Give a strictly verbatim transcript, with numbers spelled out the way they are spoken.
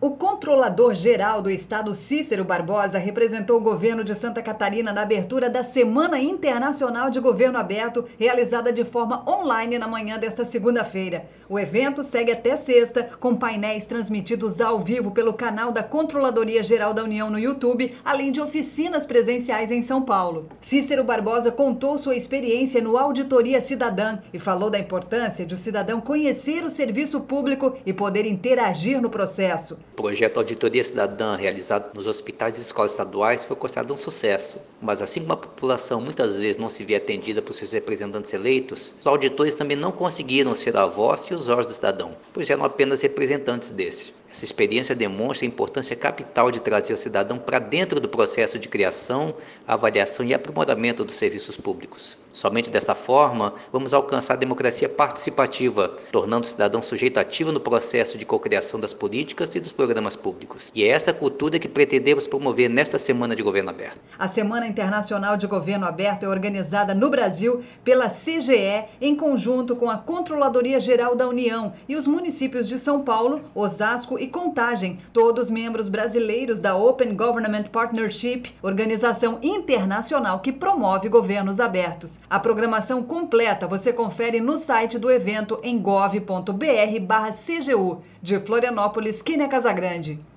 O controlador-geral do estado, Cícero Barbosa, representou o governo de Santa Catarina na abertura da Semana Internacional de Governo Aberto, realizada de forma online na manhã desta segunda-feira. O evento segue até sexta, com painéis transmitidos ao vivo pelo canal da Controladoria Geral da União no YouTube, além de oficinas presenciais em São Paulo. Cícero Barbosa contou sua experiência no Auditoria Cidadã e falou da importância de o cidadão conhecer o serviço público e poder interagir no processo. O projeto Auditoria Cidadã, realizado nos hospitais e escolas estaduais, foi considerado um sucesso. Mas assim como a população muitas vezes não se vê atendida por seus representantes eleitos, os auditores também não conseguiram ser a voz e os olhos do cidadão, pois eram apenas representantes desse. Essa experiência demonstra a importância capital de trazer o cidadão para dentro do processo de criação, avaliação e aprimoramento dos serviços públicos. Somente dessa forma, vamos alcançar a democracia participativa, tornando o cidadão sujeito ativo no processo de cocriação das políticas e dos programas públicos. E é essa cultura que pretendemos promover nesta Semana de Governo Aberto. A Semana Internacional de Governo Aberto é organizada no Brasil pela C G E, em conjunto com a Controladoria Geral da União e os municípios de São Paulo, Osasco e Contagem, todos membros brasileiros da Open Government Partnership, organização internacional que promove governos abertos. A programação completa você confere no site do evento em gov ponto br barra C G U. De Florianópolis, Kínia Casagrande.